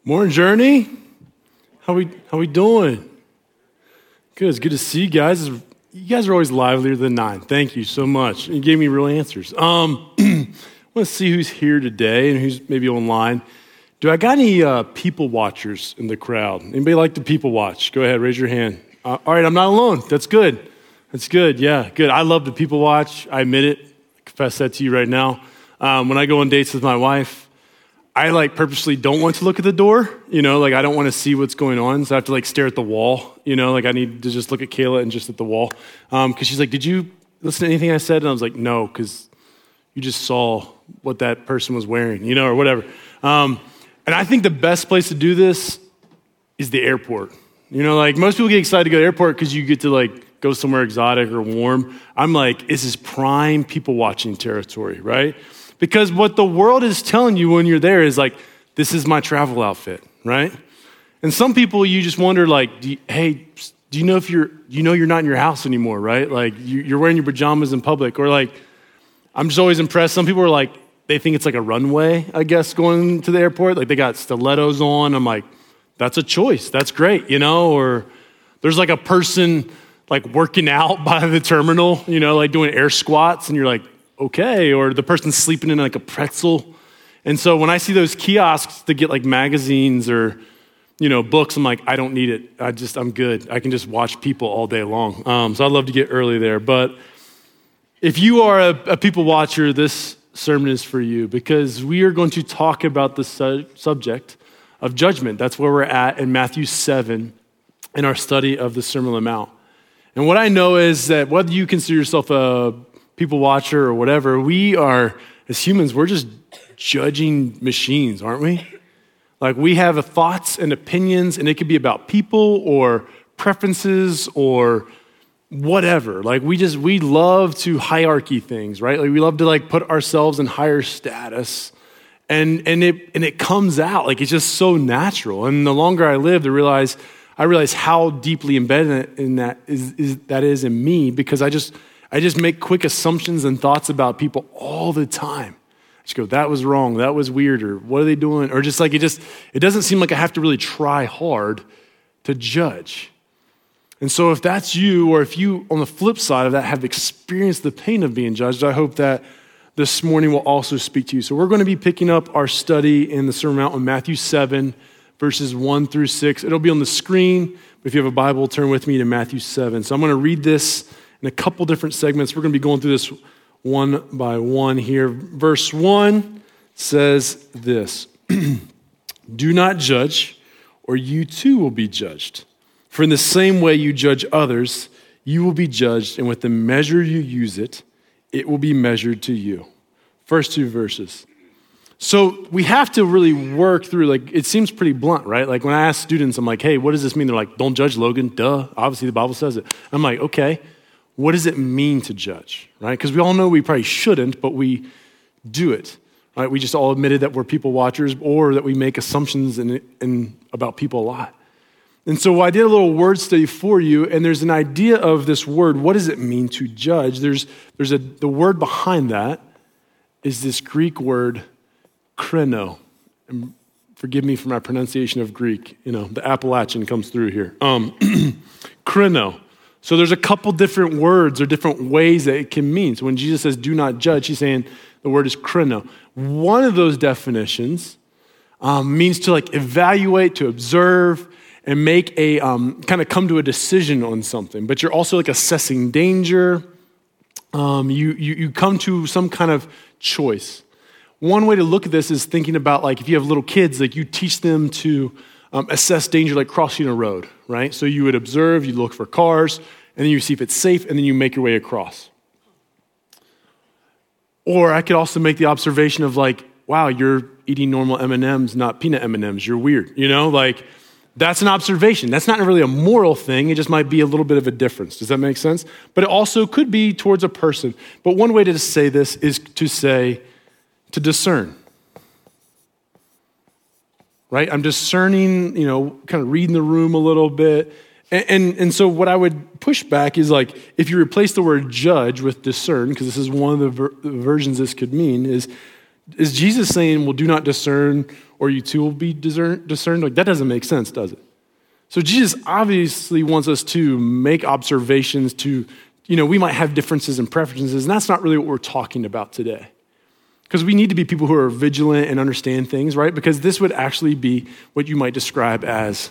Morning, Journey. How we doing? Good. It's good to see you guys. You guys are always livelier than 9. Thank you so much. You gave me real answers. I want to see who's here today and who's maybe online. Do I got any people watchers in the crowd? Anybody like to people watch? Go ahead, raise your hand. All right, I'm not alone. That's good. That's good. Yeah, good. I love to people watch. I admit it. I confess that to you right now. When I go on dates with my wife, I purposely don't want to look at the door, I don't want to see what's going on. So I have to stare at the wall, I need to just look at Kayla and just at the wall. Cause she's like, did you listen to anything I said? And I was like, no, cause you just saw what that person was wearing, or whatever. And I think the best place to do this is the airport. Most people get excited to go to the airport cause you get to go somewhere exotic or warm. I'm like, this is prime people watching territory, right? Because what the world is telling you when you're there is this is my travel outfit, right? And some people, you just wonder do you know if you're not in your house anymore, right? You're wearing your pajamas in public, or I'm just always impressed. Some people are they think it's a runway, I guess, going to the airport. They got stilettos on. I'm like, that's a choice. That's great, Or there's a person working out by the terminal, doing air squats, and you're like, okay, or the person's sleeping in a pretzel. And so when I see those kiosks to get magazines or, books, I'm like, I don't need it. I'm good. I can just watch people all day long. So I'd love to get early there. But if you are a people watcher, this sermon is for you, because we are going to talk about the subject of judgment. That's where we're at in Matthew 7 in our study of the Sermon on the Mount. And what I know is that whether you consider yourself a people watcher or whatever, we are, as humans, we're just judging machines, aren't we? We have thoughts and opinions, and it could be about people or preferences or whatever. We love to hierarchy things, right? We love to put ourselves in higher status, and it comes out it's just so natural. And the longer I live, I realize how deeply embedded in that is in me, because I just make quick assumptions and thoughts about people all the time. I just go, that was wrong, that was weird, or what are they doing? Or it doesn't seem like I have to really try hard to judge. And so if that's you, or if you, on the flip side of that, have experienced the pain of being judged, I hope that this morning will also speak to you. So we're going to be picking up our study in the Sermon on the Mount in Matthew 7, verses 1 through 6. It'll be on the screen. If you have a Bible, turn with me to Matthew 7. So I'm going to read this in a couple different segments. We're going to be going through this one by one here. Verse 1 says this: do not judge, or you too will be judged. For in the same way you judge others, you will be judged, and with the measure you use it, it will be measured to you. First 2 verses. So we have to really work through, it seems pretty blunt, right? When I ask students, I'm like, hey, what does this mean? They're like, don't judge, Logan. Duh. Obviously the Bible says it. I'm like, okay. What does it mean to judge, right? Because we all know we probably shouldn't, but we do it, right? We just all admitted that we're people watchers, or that we make assumptions about people a lot. And so I did a little word study for you, and there's an idea of this word. What does it mean to judge? The word behind that is this Greek word, kreno. And forgive me for my pronunciation of Greek. The Appalachian comes through here. Kreno. So there's a couple different words or different ways that it can mean. So when Jesus says, do not judge, he's saying the word is kreno. One of those definitions means to evaluate, to observe, and make a kind of come to a decision on something. But you're also assessing danger. You come to some kind of choice. One way to look at this is thinking about if you have little kids, you teach them to assess danger crossing a road, right? So you would observe, you look for cars, and then you see if it's safe, and then you make your way across. Or I could also make the observation of wow, you're eating normal M&Ms, not peanut M&Ms. You're weird, That's an observation. That's not really a moral thing. It just might be a little bit of a difference. Does that make sense? But it also could be towards a person. But one way to say this is to discern. Right? I'm discerning, kind of reading the room a little bit. And so what I would push back is if you replace the word judge with discern, because this is one of the versions this could mean, is Is Jesus saying, well, do not discern or you too will be discerned? Like that doesn't make sense, does it? So Jesus obviously wants us to make observations we might have differences and preferences, and that's not really what we're talking about today. Because we need to be people who are vigilant and understand things, right? Because this would actually be what you might describe as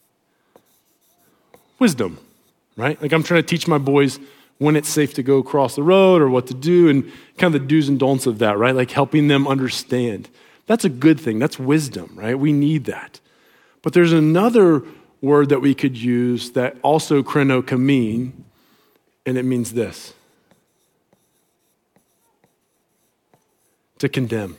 wisdom, right? Like I'm trying to teach my boys when it's safe to go across the road or what to do and kind of the do's and don'ts of that, right? Like helping them understand. That's a good thing. That's wisdom, right? We need that. But there's another word that we could use that also kreno can mean, and it means this: to condemn.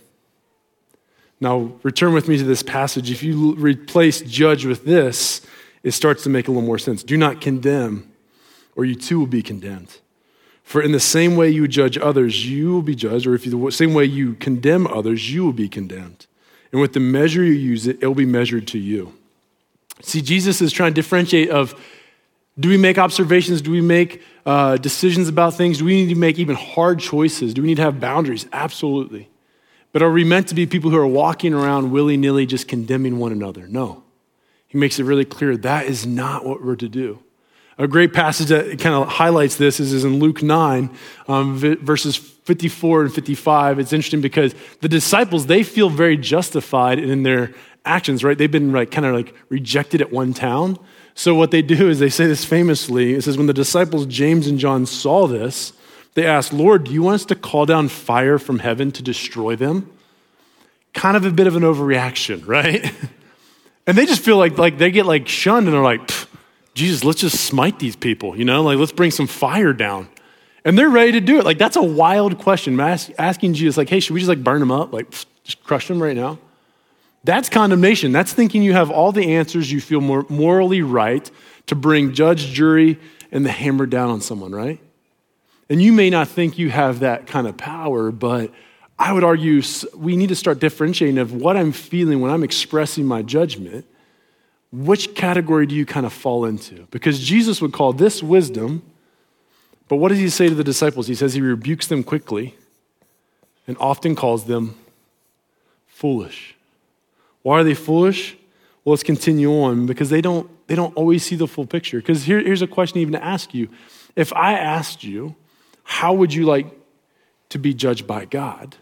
Now, return with me to this passage. If you replace judge with this, it starts to make a little more sense. Do not condemn, or you too will be condemned. For in the same way you judge others, you will be judged, or if the same way you condemn others, you will be condemned. And with the measure you use it will be measured to you. See, Jesus is trying to differentiate of, do we make observations? Do we make decisions about things? Do we need to make even hard choices? Do we need to have boundaries? Absolutely. But are we meant to be people who are walking around willy-nilly just condemning one another? No. He makes it really clear that is not what we're to do. A great passage that kind of highlights this is in Luke 9, verses 54 and 55. It's interesting because the disciples, they feel very justified in their actions, right? They've been kind of rejected at one town. So what they do is they say this famously. It says, when the disciples James and John saw this, they asked, Lord, do you want us to call down fire from heaven to destroy them? Kind of a bit of an overreaction, right? And they just feel like they get shunned and they're like, Jesus, let's just smite these people, let's bring some fire down. And they're ready to do it. That's a wild question. Asking Jesus, hey, should we just burn them up? Just crush them right now? That's condemnation. That's thinking you have all the answers, you feel more morally right to bring judge, jury, and the hammer down on someone, right? And you may not think you have that kind of power, but I would argue we need to start differentiating of what I'm feeling when I'm expressing my judgment. Which category do you kind of fall into? Because Jesus would call this wisdom, but what does he say to the disciples? He says he rebukes them quickly and often calls them foolish. Why are they foolish? Well, let's continue on because they don't always see the full picture. Because here's a question even to ask you. If I asked you, how would you like to be judged by God?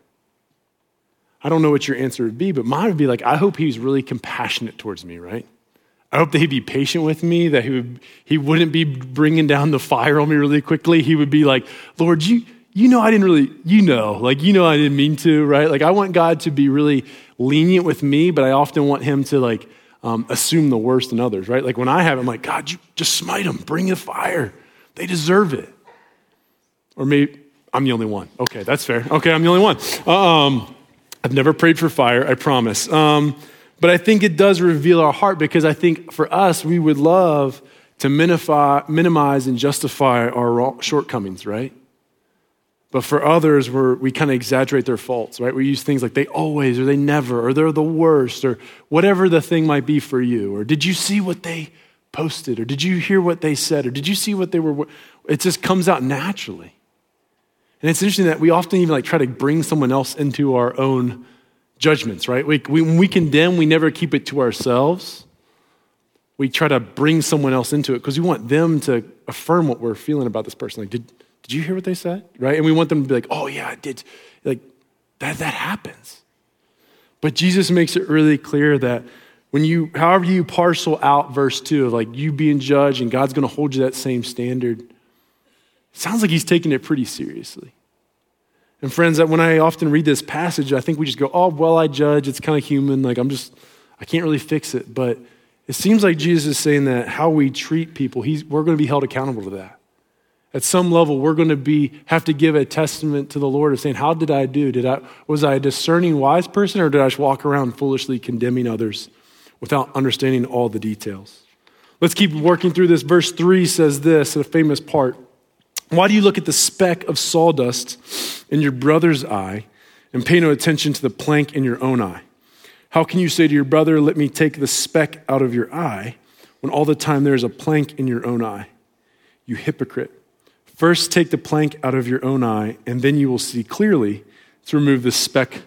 I don't know what your answer would be, but mine would be I hope he's really compassionate towards me, right? I hope that he'd be patient with me, that he wouldn't be bringing down the fire on me really quickly. He would be like, Lord, I didn't mean to, right? I want God to be really lenient with me, but I often want him to assume the worst in others, right? When I have it, I'm like, God, you just smite them, bring the fire. They deserve it. Or maybe I'm the only one. Okay, that's fair. Okay, I'm the only one. I've never prayed for fire, I promise. But I think it does reveal our heart because I think for us, we would love to minimize and justify our shortcomings, right? But for others, we kind of exaggerate their faults, right? We use things like they always, or they never, or they're the worst, or whatever the thing might be for you. Or did you see what they posted? Or did you hear what they said? Or did you see what they were? It just comes out naturally. And it's interesting that we often even try to bring someone else into our own judgments, right? When we condemn, we never keep it to ourselves. We try to bring someone else into it because we want them to affirm what we're feeling about this person. Did you hear what they said? Right? And we want them to be like, oh yeah, I did. That happens. But Jesus makes it really clear that however you parcel out verse 2 of you being judged and God's going to hold you that same standard, it sounds like he's taking it pretty seriously. And friends, that when I often read this passage, I think we just go, oh, well, I judge. It's kind of human. I can't really fix it. But it seems like Jesus is saying that how we treat people, we're going to be held accountable to that. At some level, we're going to have to give a testament to the Lord of saying, how did I do? Was I a discerning, wise person, or did I just walk around foolishly condemning others without understanding all the details? Let's keep working through this. Verse 3 says this, a famous part. Why do you look at the speck of sawdust in your brother's eye and pay no attention to the plank in your own eye? How can you say to your brother, let me take the speck out of your eye, when all the time there is a plank in your own eye? You hypocrite. First take the plank out of your own eye, and then you will see clearly to remove the speck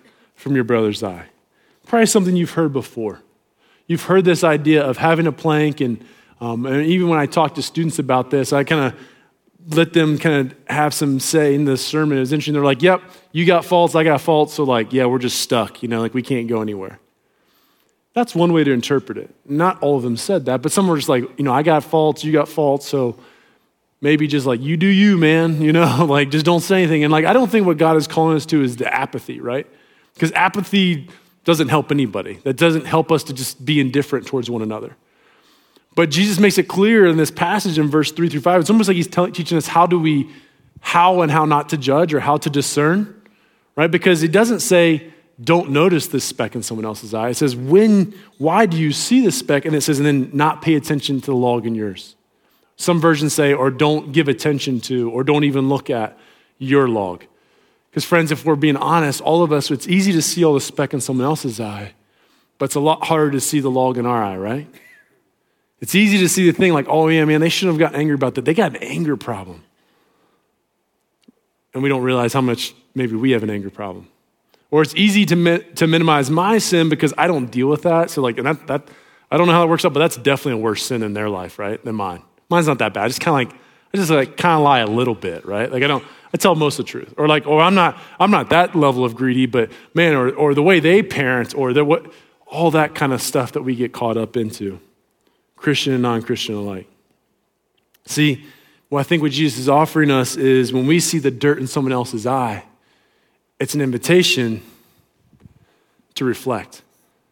from your brother's eye. Probably something you've heard before. You've heard this idea of having a plank, and even when I talk to students about this, I kind of let them kind of have some say in the sermon. It was interesting. They're like, yep, you got faults, I got faults, so like, yeah, we're just stuck, like we can't go anywhere. That's one way to interpret it. Not all of them said that, but some were just like, I got faults, you got faults, so maybe just like, you do you, man, like just don't say anything. And like, I don't think what God is calling us to is the apathy, right? Because apathy doesn't help anybody. That doesn't help us to just be indifferent towards one another. But Jesus makes it clear in this passage in verse 3-5, it's almost like he's teaching us how and how not to judge or how to discern, right? Because he doesn't say, don't notice this speck in someone else's eye. It says, why do you see this speck? And it says, and then not pay attention to the log in yours. Some versions say, or don't give attention to, or don't even look at your log. Because friends, if we're being honest, all of us, it's easy to see all the speck in someone else's eye, but it's a lot harder to see the log in our eye, right? It's easy to see the thing like, oh yeah, man, they shouldn't have gotten angry about that. They got an anger problem. And we don't realize how much maybe we have an anger problem. Or it's easy to minimize my sin because I don't deal with that. So like, and that I don't know how it works out, but that's definitely a worse sin in their life, right, than mine. Mine's not that bad. I just kind of lie a little bit, right? Like I tell most of the truth. Or like, I'm not that level of greedy, but man, or the way they parent, or all that kind of stuff that we get caught up into, Christian and non-Christian alike. See, I think what Jesus is offering us is when we see the dirt in someone else's eye, it's an invitation to reflect.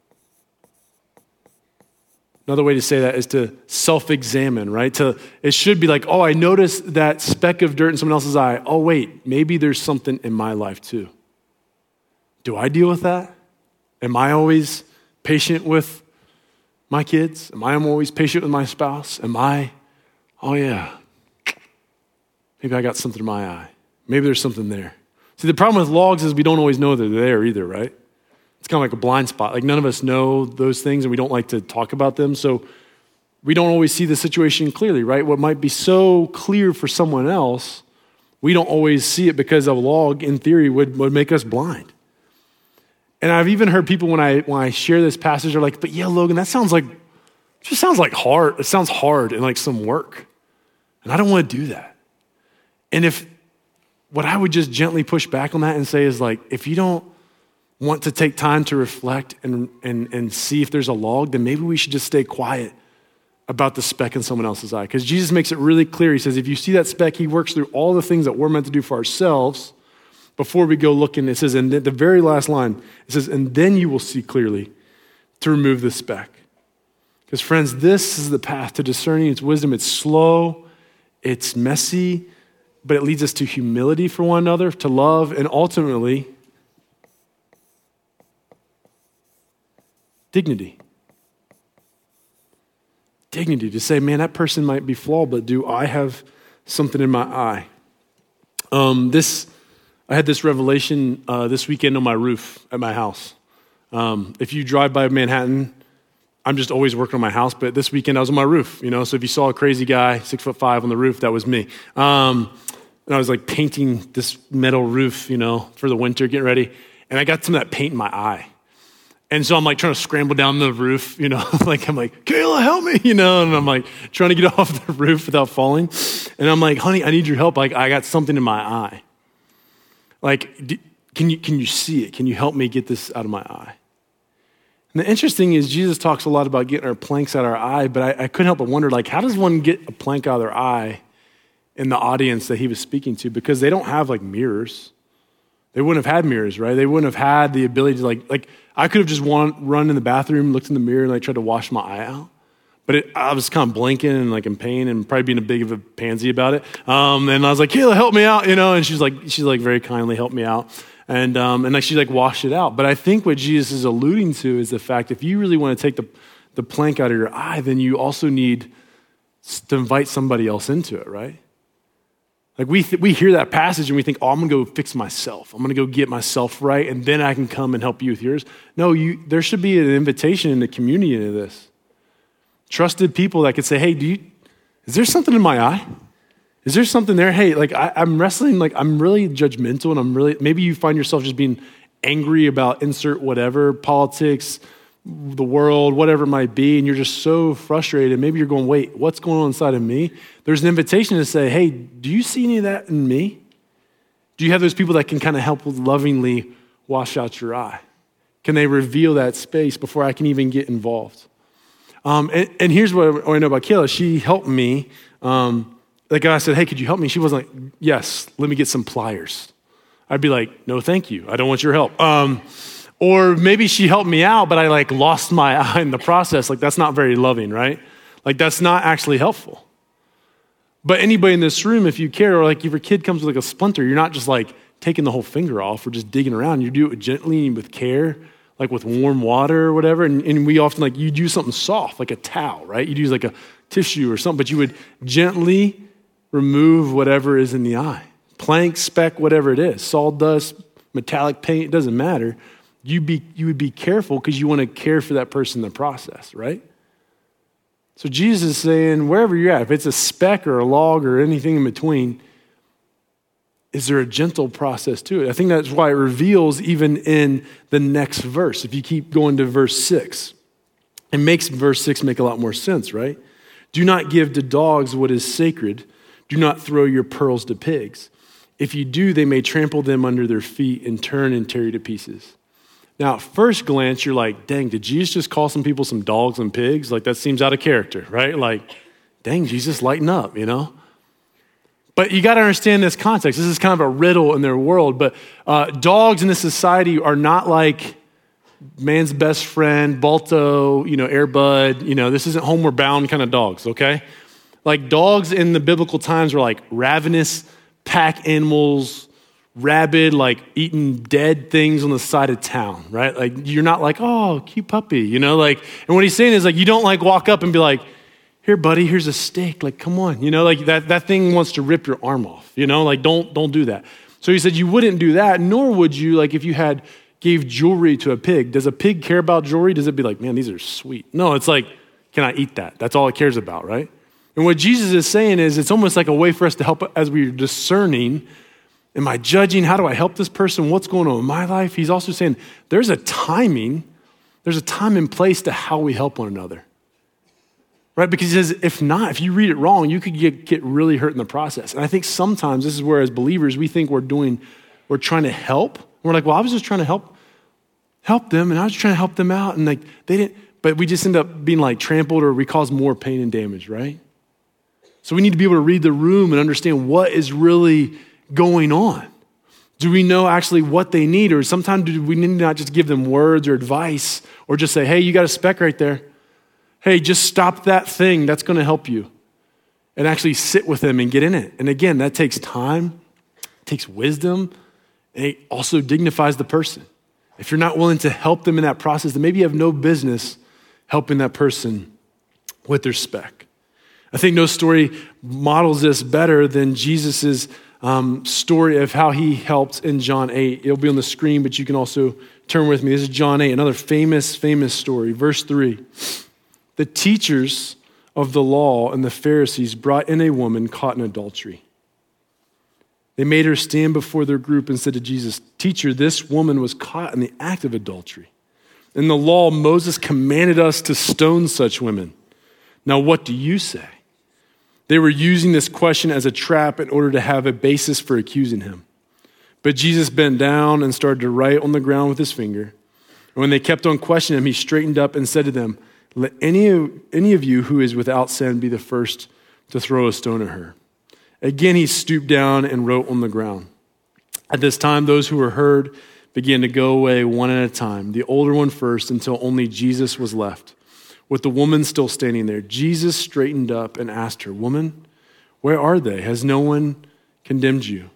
Another way to say that is to self-examine, right? It should be like, oh, I noticed that speck of dirt in someone else's eye. Oh, wait, maybe there's something in my life too. Do I deal with that? Am I always patient with my kids? Am I always patient with my spouse? Oh yeah, maybe I got something in my eye. Maybe there's something there. See, the problem with logs is we don't always know they're there either, right? It's kind of like a blind spot. Like none of us know those things and we don't like to talk about them. So we don't always see the situation clearly, right? What might be so clear for someone else, we don't always see it because a log, in theory, would make us blind. And I've even heard people when I share this passage are like, but yeah, Logan, that sounds like hard. It sounds hard and like some work. And I don't want to do that. And what I would just gently push back on that and say is like, if you don't want to take time to reflect and see if there's a log, then maybe we should just stay quiet about the speck in someone else's eye. Because Jesus makes it really clear. He says, if you see that speck, he works through all the things that we're meant to do for ourselves before we go looking. It says, and the very last line, it says, and then you will see clearly to remove the speck. Because friends, this is the path to discerning. It's wisdom. It's slow. It's messy. But it leads us to humility for one another, to love, and ultimately, dignity. Dignity to say, man, that person might be flawed, but do I have something in my eye? I had this revelation this weekend on my roof at my house. If you drive by Manhattan, I'm just always working on my house, but this weekend I was on my roof, so if you saw a crazy guy, 6'5" on the roof, that was me. And I was like painting this metal roof, for the winter, getting ready, and I got some of that paint in my eye. And so I'm like trying to scramble down the roof, like I'm like, Kayla, help me, and I'm like trying to get off the roof without falling. And I'm like, honey, I need your help. Like I got something in my eye. Like, can you see it? Can you help me get this out of my eye? And the interesting is Jesus talks a lot about getting our planks out of our eye, but I couldn't help but wonder, like, how does one get a plank out of their eye in the audience that he was speaking to? Because they don't have like mirrors. They wouldn't have had mirrors, right? They wouldn't have had the ability to like I could have just run in the bathroom, looked in the mirror, and like tried to wash my eye out. But I was kind of blinking and like in pain and probably being a big of a pansy about it. And I was like, Kayla, help me out, and she's like very kindly helped me out. And like she like washed it out. But I think what Jesus is alluding to is the fact if you really want to take the plank out of your eye, then you also need to invite somebody else into it, right? Like we hear that passage and we think, oh, I'm going to go fix myself. I'm going to go get myself right, and then I can come and help you with yours. No, there should be an invitation in the community into this. Trusted people that could say, hey, is there something in my eye? Is there something there? Hey, like I'm wrestling, like I'm really judgmental, and maybe you find yourself just being angry about insert whatever, politics, the world, whatever it might be, and you're just so frustrated, maybe you're going, wait, what's going on inside of me? There's an invitation to say, hey, do you see any of that in me? Do you have those people that can kind of help lovingly wash out your eye? Can they reveal that space before I can even get involved? And here's what I know about Kayla. She helped me. Like I said, hey, could you help me? She wasn't like, yes, let me get some pliers. I'd be like, no, thank you. I don't want your help. Or maybe she helped me out, but I like lost my eye in the process. Like that's not very loving, right? Like that's not actually helpful. But anybody in this room, if you care, or like if your kid comes with like a splinter, you're not just like taking the whole finger off or just digging around. You do it gently and with care, like with warm water or whatever. And we often like, you'd use something soft, like a towel, right? You'd use like a tissue or something, but you would gently remove whatever is in the eye. Plank, speck, whatever it is, sawdust, metallic paint, it doesn't matter. You would be careful because you want to care for that person in the process, right? So Jesus is saying, wherever you're at, if it's a speck or a log or anything in between, is there a gentle process to it? I think that's why it reveals even in the next verse. If you keep going to verse 6, it makes verse 6 make a lot more sense, right? Do not give to dogs what is sacred. Do not throw your pearls to pigs. If you do, they may trample them under their feet and turn and tear you to pieces. Now, at first glance, you're like, dang, did Jesus just call some people some dogs and pigs? Like, that seems out of character, right? Like, dang, Jesus, lighten up, you know? But you got to understand this context. This is kind of a riddle in their world. But dogs in this society are not like man's best friend, Balto, Air Bud. This isn't Homeward Bound kind of dogs, okay? Like, dogs in the biblical times were like ravenous pack animals, rabid, like eating dead things on the side of town, right? Like you're not like, oh, cute puppy, and what he's saying is like, you don't like walk up and be like, here, buddy, here's a steak. Like, come on, like that thing wants to rip your arm off, like don't do that. So he said you wouldn't do that, nor would you like if you gave jewelry to a pig. Does a pig care about jewelry? Does it be like, man, these are sweet? No, it's like, can I eat that? That's all it cares about, right? And what Jesus is saying is it's almost like a way for us to help as we're discerning. Am I judging? How do I help this person? What's going on in my life? He's also saying there's a time and place to how we help one another. Right? Because he says, if not, if you read it wrong, you could get really hurt in the process. And I think sometimes this is where as believers, we think we're trying to help. We're like, well, I was just trying to help them and I was trying to help them out. And like they didn't, but we just end up being like trampled or we cause more pain and damage, right? So we need to be able to read the room and understand what is really going on. Do we know actually what they need? Or sometimes do we need to not just give them words or advice or just say, hey, you got a speck right there. Hey, just stop that thing. That's going to help you. And actually sit with them and get in it. And again, that takes time, it takes wisdom, and it also dignifies the person. If you're not willing to help them in that process, then maybe you have no business helping that person with their speck. I think no story models this better than Jesus's story of how he helped in John 8. It'll be on the screen, but you can also turn with me. This is John 8, another famous story. Verse 3. The teachers of the law and the Pharisees brought in a woman caught in adultery. They made her stand before their group and said to Jesus, "Teacher, this woman was caught in the act of adultery. In the law, Moses commanded us to stone such women. Now, what do you say?" They were using this question as a trap in order to have a basis for accusing him. But Jesus bent down and started to write on the ground with his finger. And when they kept on questioning him, he straightened up and said to them, "Let any of you who is without sin be the first to throw a stone at her." Again, he stooped down and wrote on the ground. At this time, those who were heard began to go away one at a time, the older one first, until only Jesus was left, with the woman still standing there. Jesus straightened up and asked her, "Woman, where are they? Has no one condemned you?"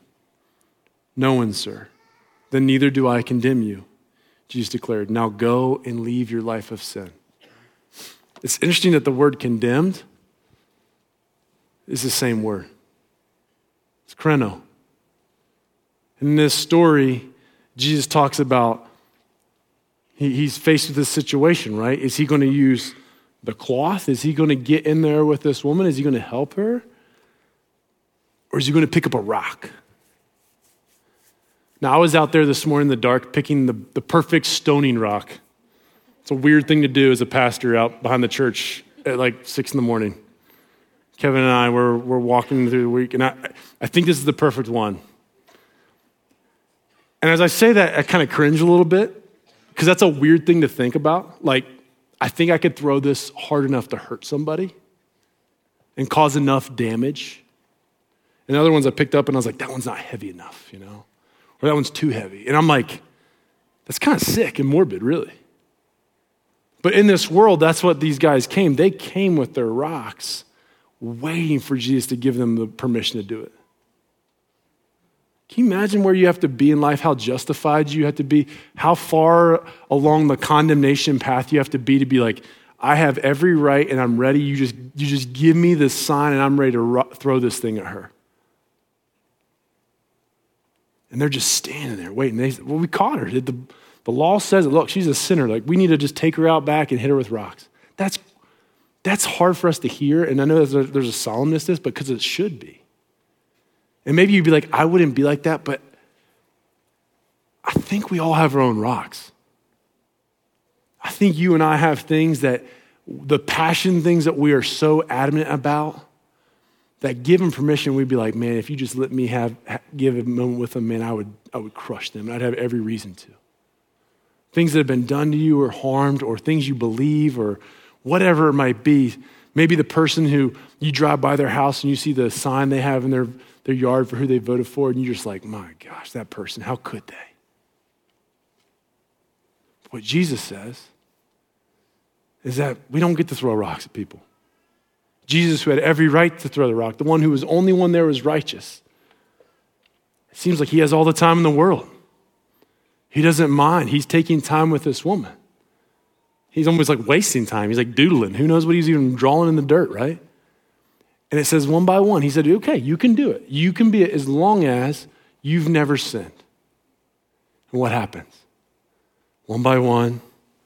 "No one, sir." "Then neither do I condemn you," Jesus declared. "Now go and leave your life of sin." It's interesting that the word condemned is the same word. It's kreno. In this story, Jesus talks about he's faced with this situation, right? Is he going to use the cloth? Is he going to get in there with this woman? Is he going to help her? Or is he going to pick up a rock? Now, I was out there this morning in the dark picking the perfect stoning rock. It's a weird thing to do as a pastor out behind the church at like 6 a.m. Kevin and I were walking through the week, and I think this is the perfect one. And as I say that, I kind of cringe a little bit because that's a weird thing to think about. Like, I think I could throw this hard enough to hurt somebody and cause enough damage. And the other ones I picked up and I was like, that one's not heavy enough, you know? Or that one's too heavy. And I'm like, that's kind of sick and morbid, really. But in this world, that's what these guys came. They came with their rocks, waiting for Jesus to give them the permission to do it. Can you imagine where you have to be in life, how justified you have to be, how far along the condemnation path you have to be like, I have every right and I'm ready. You just give me this sign and I'm ready to throw this thing at her. And they're just standing there waiting. We caught her. The law says, look, she's a sinner. Like, we need to just take her out back and hit her with rocks. That's hard for us to hear. And I know there's a solemnness to this, but because it should be. And maybe you'd be like, I wouldn't be like that, but I think we all have our own rocks. I think you and I have things the passion things that we are so adamant about, that given permission, we'd be like, man, if you just let me give a moment with them, man, I would crush them. I'd have every reason to. Things that have been done to you or harmed or things you believe or whatever it might be. Maybe the person who you drive by their house and you see the sign they have in their yard for who they voted for, and you're just like, my gosh, that person, how could they? What Jesus says is that we don't get to throw rocks at people. Jesus, who had every right to throw the rock, the one who was the only one there was righteous. It seems like he has all the time in the world. He doesn't mind. He's taking time with this woman. He's almost like wasting time. He's like doodling. Who knows what he's even drawing in the dirt, right? And it says one by one, he said, okay, you can do it. You can be it as long as you've never sinned. And what happens? One by one,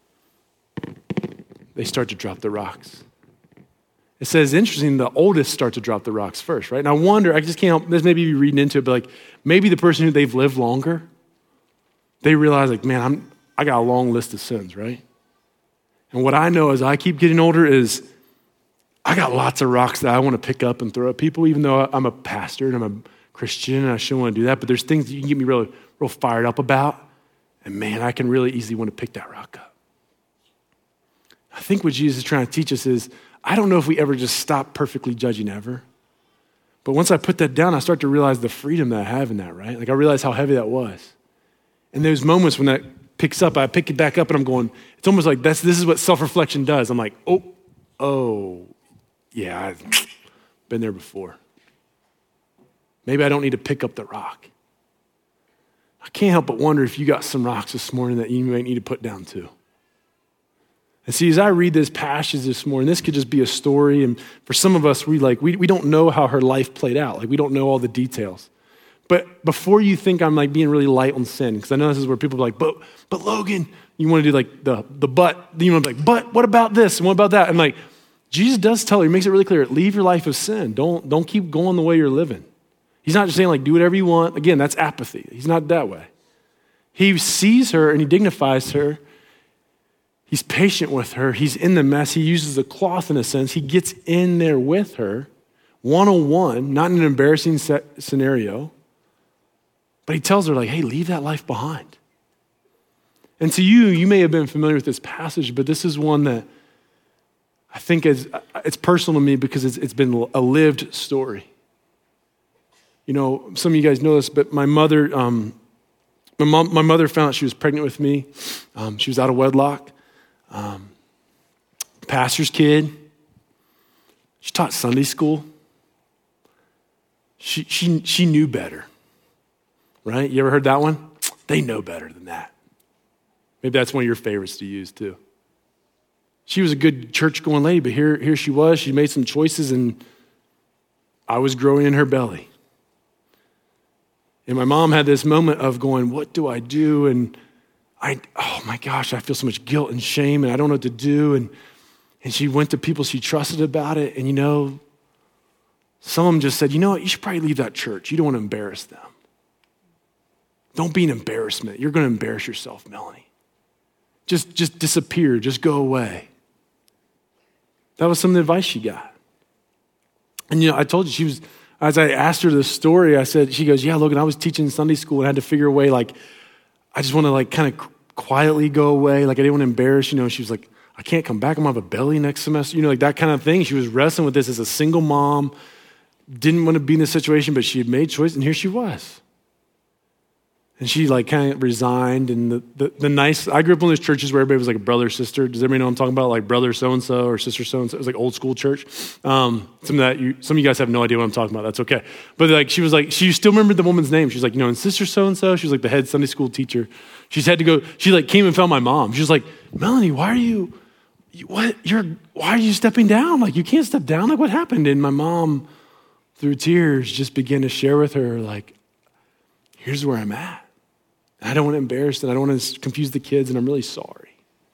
they start to drop the rocks. It says, interesting, the oldest start to drop the rocks first, right? And I wonder, I just can't help, this maybe be reading into it, but like maybe the person who they've lived longer, they realize like, man, I got a long list of sins, right? And what I know as I keep getting older is I got lots of rocks that I want to pick up and throw at people, even though I'm a pastor and I'm a Christian and I shouldn't want to do that, but there's things that you can get me real fired up about, and man, I can really easily want to pick that rock up. I think what Jesus is trying to teach us is, I don't know if we ever just stop perfectly judging ever, but once I put that down, I start to realize the freedom that I have in that, right? Like I realize how heavy that was. And there's moments when that picks up, I pick it back up and I'm going, it's almost like this is what self-reflection does. I'm like, oh, yeah, I've been there before. Maybe I don't need to pick up the rock. I can't help but wonder if you got some rocks this morning that you might need to put down too. And see, as I read this passage this morning, this could just be a story. And for some of us, we don't know how her life played out. Like we don't know all the details. But before you think I'm like being really light on sin, because I know this is where people are like, but Logan, you want to do like the but, you want to be like, but what about this and what about that? And like, Jesus does tell her, he makes it really clear, leave your life of sin. Don't keep going the way you're living. He's not just saying like, do whatever you want. Again, that's apathy. He's not that way. He sees her and he dignifies her. He's patient with her. He's in the mess. He uses the cloth in a sense. He gets in there with her, one-on-one, not in an embarrassing scenario. But he tells her like, hey, leave that life behind. And to you may have been familiar with this passage, but this is one that I think it's personal to me because it's been a lived story. You know, some of you guys know this, but my mother found out she was pregnant with me. She was out of wedlock. Pastor's kid. She taught Sunday school. She knew better, right? You ever heard that one? They know better than that. Maybe that's one of your favorites to use too. She was a good church-going lady, but here she was. She made some choices, and I was growing in her belly. And my mom had this moment of going, what do I do? And oh my gosh, I feel so much guilt and shame, and I don't know what to do. And she went to people she trusted about it. And you know, some of them just said, you know what, you should probably leave that church. You don't want to embarrass them. Don't be an embarrassment. You're going to embarrass yourself, Melanie. Just disappear. Just go away. That was some of the advice she got. And I told you, as I asked her this story, she goes, yeah, Logan, I was teaching Sunday school and I had to figure a way, I just want to kind of quietly go away. I didn't want to embarrass, she was like, I can't come back. I'm going to have a belly next semester, that kind of thing. She was wrestling with this as a single mom, didn't want to be in this situation, but she had made choice, and here she was. And she kind of resigned, and the nice, I grew up in those churches where everybody was like a brother, sister. Does everybody know what I'm talking about? Like brother so-and-so or sister so-and-so. It was like old school church. Some of you guys have no idea what I'm talking about. That's okay. But she still remembered the woman's name. She's like, and sister so-and-so, she was like the head Sunday school teacher. She's had to go, she came and found my mom. She was like, Melanie, why are you stepping down? You can't step down. What happened? And my mom, through tears, just began to share with her, here's where I'm at. I don't want to embarrass and I don't want to confuse the kids, and I'm really sorry.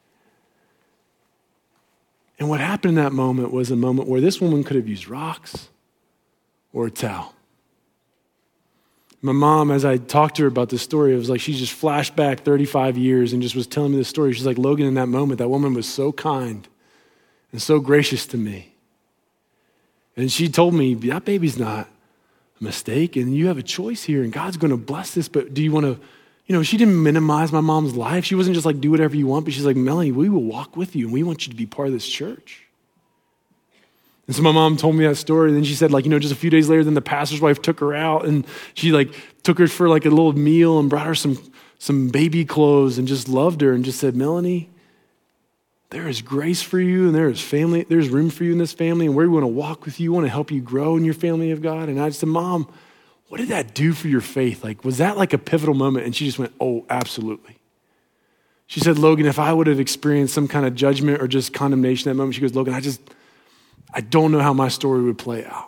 And what happened in that moment was a moment where this woman could have used rocks or a towel. My mom, as I talked to her about this story, it was like she just flashed back 35 years and just was telling me this story. She's like, Logan, in that moment, that woman was so kind and so gracious to me. And she told me, that baby's not a mistake, and you have a choice here, and God's going to bless this, but do you want to, she didn't minimize my mom's life. She wasn't just do whatever you want, but she's like, Melanie, we will walk with you, and we want you to be part of this church. And so my mom told me that story, and then she said, just a few days later, then the pastor's wife took her out, and she took her for a little meal and brought her some baby clothes and just loved her and just said, Melanie, there is grace for you, and there's room for you in this family, and we want to walk with you, we want to help you grow in your family of God. And I just said, Mom, what did that do for your faith? Was that a pivotal moment? And she just went, oh, absolutely. She said, Logan, if I would have experienced some kind of judgment or just condemnation at that moment, she goes, Logan, I don't know how my story would play out.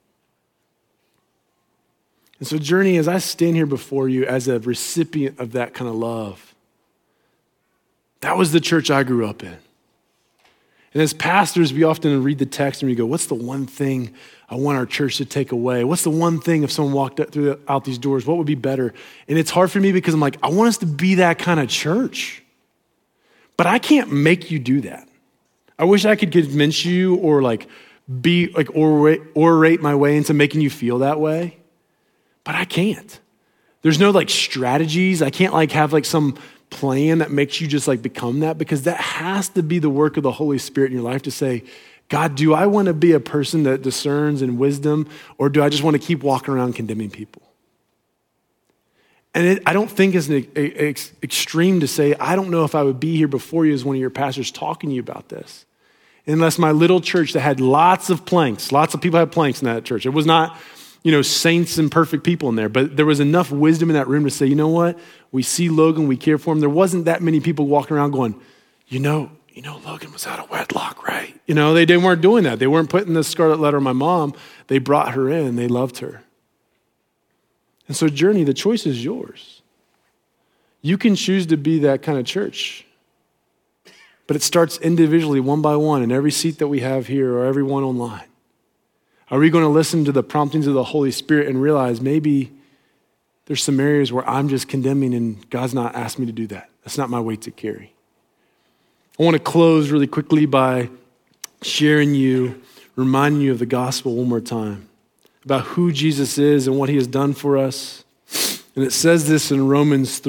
And so, Journey, as I stand here before you as a recipient of that kind of love, that was the church I grew up in. And as pastors, we often read the text and we go, what's the one thing I want our church to take away? What's the one thing if someone walked out these doors, what would be better? And it's hard for me because I'm like, I want us to be that kind of church. But I can't make you do that. I wish I could convince you or orate my way into making you feel that way. But I can't. There's no strategies. I can't have some plan that makes you just become that, because that has to be the work of the Holy Spirit in your life to say, God, do I want to be a person that discerns in wisdom, or do I just want to keep walking around condemning people? And I don't think it's extreme to say, I don't know if I would be here before you as one of your pastors talking to you about this. Unless my little church that had lots of planks, lots of people had planks in that church. It was not, saints and perfect people in there, but there was enough wisdom in that room to say, you know what? We see Logan, we care for him. There wasn't that many people walking around going, Logan was out of wedlock, right? They weren't doing that. They weren't putting the scarlet letter on my mom. They brought her in. They loved her. And so, Journey, the choice is yours. You can choose to be that kind of church. But it starts individually, one by one, in every seat that we have here or every one online. Are we going to listen to the promptings of the Holy Spirit and realize maybe there's some areas where I'm just condemning and God's not asked me to do that? That's not my weight to carry. I want to close really quickly by reminding you of the gospel one more time, about who Jesus is and what he has done for us. And it says this in Romans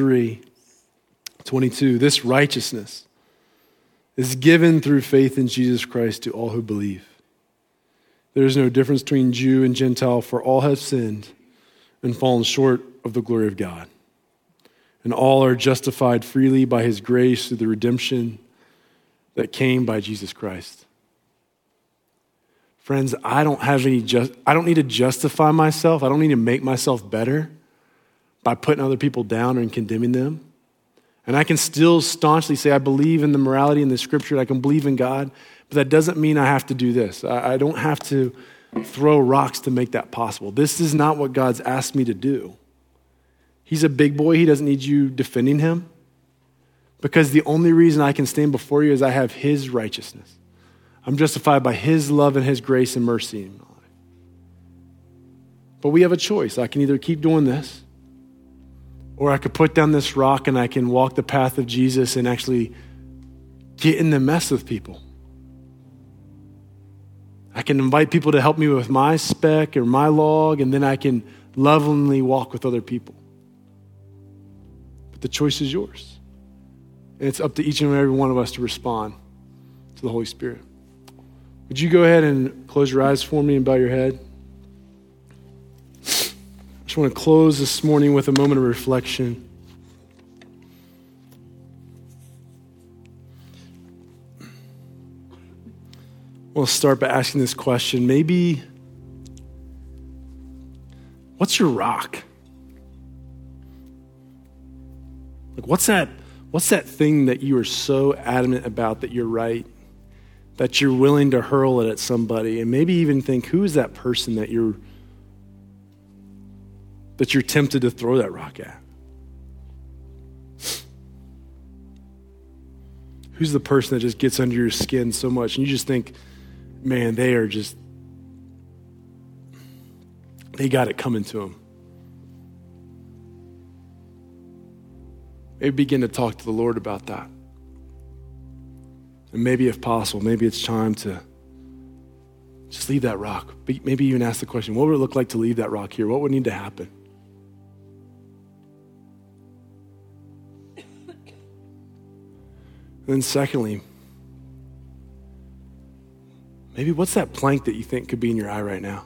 3:22, this righteousness is given through faith in Jesus Christ to all who believe. There is no difference between Jew and Gentile, for all have sinned and fallen short of the glory of God. And all are justified freely by his grace through the redemption that came by Jesus Christ. Friends, I don't need to justify myself. I don't need to make myself better by putting other people down and condemning them. And I can still staunchly say I believe in the morality in the scripture. I can believe in God, but that doesn't mean I have to do this. I don't have to throw rocks to make that possible. This is not what God's asked me to do. He's a big boy. He doesn't need you defending him, because the only reason I can stand before you is I have his righteousness. I'm justified by his love and his grace and mercy in my life. But we have a choice. I can either keep doing this, Or I could put down this rock and I can walk the path of Jesus and actually get in the mess with people. I can invite people to help me with my speck or my log, and then I can lovingly walk with other people. But the choice is yours. And it's up to each and every one of us to respond to the Holy Spirit. Would you go ahead and close your eyes for me and bow your head? I just want to close this morning with a moment of reflection. I want to start by asking this question. Maybe, what's your rock? Like, what's that thing that you are so adamant about that you're right, that you're willing to hurl it at somebody, and maybe even think, who is that person that you're tempted to throw that rock at? Who's the person that just gets under your skin so much and you just think, man, they got it coming to them? Maybe begin to talk to the Lord about that. And maybe if possible, maybe it's time to just leave that rock. Maybe even ask the question, what would it look like to leave that rock here? What would need to happen? And then secondly, maybe what's that plank that you think could be in your eye right now?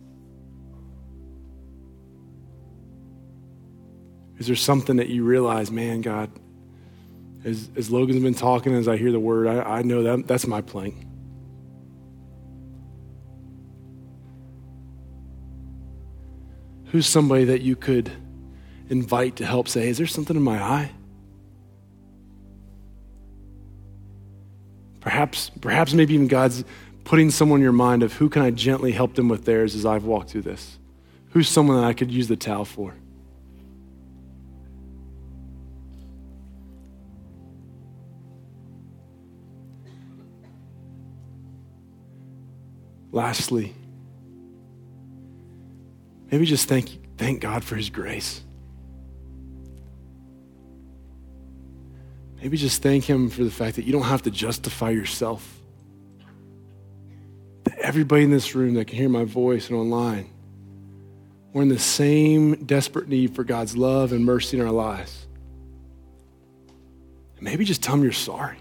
Is there something that you realize, man, God, as Logan's been talking, as I hear the word, I know that's my plank. Who's somebody that you could invite to help say, is there something in my eye? Perhaps maybe even God's putting someone in your mind of who can I gently help them with theirs as I've walked through this? Who's someone that I could use the towel for? Lastly, maybe just thank God for his grace. Maybe just thank him for the fact that you don't have to justify yourself. That everybody in this room that can hear my voice and online, we're in the same desperate need for God's love and mercy in our lives. And maybe just tell him you're sorry.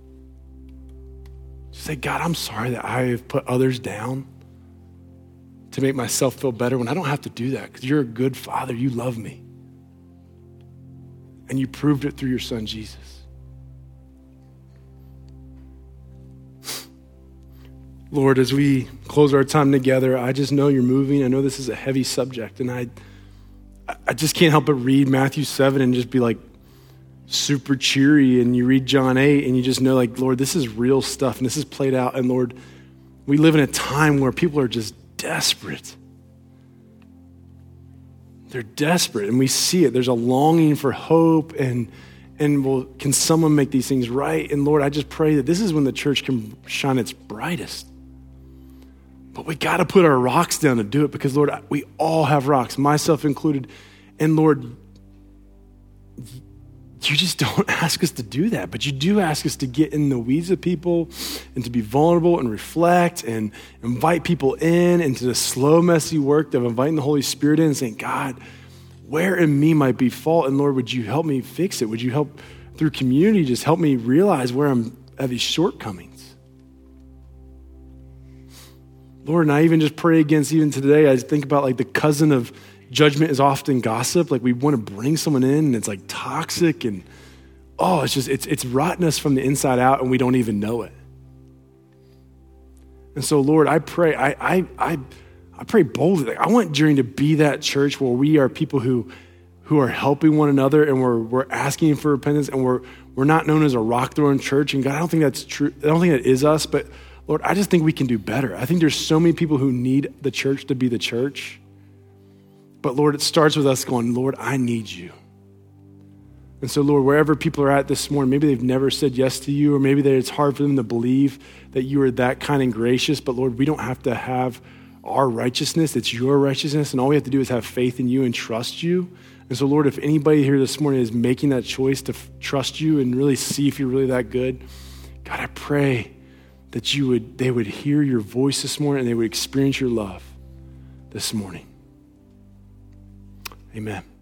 Just say, God, I'm sorry that I have put others down to make myself feel better when I don't have to do that, because you're a good Father. You love me. And you proved it through your son, Jesus. Lord, as we close our time together, I just know you're moving. I know this is a heavy subject, and I just can't help but read Matthew 7 and just be like super cheery, and you read John 8 and you just know, like, Lord, this is real stuff and this is played out. And Lord, we live in a time where people are just desperate. They're desperate, and we see it. There's a longing for hope, and can someone make these things right? And Lord, I just pray that this is when the church can shine its brightest. But we got to put our rocks down to do it, because Lord, we all have rocks, myself included. And Lord, you just don't ask us to do that, but you do ask us to get in the weeds of people and to be vulnerable and reflect and invite people in into the slow, messy work of inviting the Holy Spirit in and saying, God, where in me might be fault? And Lord, would you help me fix it? Would you help through community, just help me realize where I have these shortcomings? Lord, and I even just pray against, even today, I think about like the cousin of judgment is often gossip. Like we want to bring someone in and it's like toxic and it's rotting us from the inside out and we don't even know it. And so Lord, I pray, I pray boldly. I want Journey to be that church where we are people who are helping one another, and we're asking for repentance, and we're not known as a rock throwing church. And God, I don't think that's true. I don't think that is us, but Lord, I just think we can do better. I think there's so many people who need the church to be the church. But Lord, it starts with us going, Lord, I need you. And so Lord, wherever people are at this morning, maybe they've never said yes to you, or maybe it's hard for them to believe that you are that kind and gracious. But Lord, we don't have to have our righteousness, it's your righteousness, and all we have to do is have faith in you and trust you. And so, Lord, if anybody here this morning is making that choice to trust you and really see if you're really that good, God, I pray that they would hear your voice this morning and they would experience your love this morning. Amen.